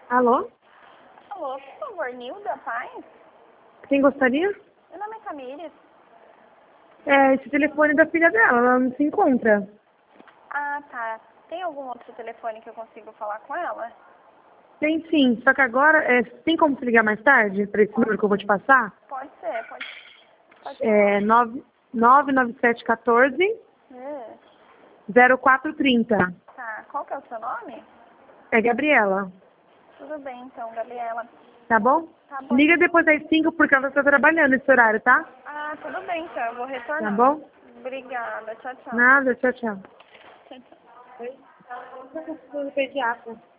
Alô? Alô, por favor, Nilda Paz? Quem gostaria? Meu nome é Camille. É esse telefone da filha dela, ela não se encontra. Ah, tá. Tem algum outro telefone que eu consigo falar com ela? Tem sim, só que agora, tem como se ligar mais tarde para esse número que eu vou te passar? Pode ser, pode É falar. 99714 Hum, 0430. tá. Qual que é o seu nome? É Gabriela, Tudo bem, então, Gabriela. tá bom? Tá bom. Liga depois das 5 porque ela está trabalhando esse horário, tá? Ah, tudo bem, então. Eu vou Tá retornar. bom? Obrigada. Tchau, tchau. Nada, tchau, tchau. Tchau, tchau. Oi? Pediatra.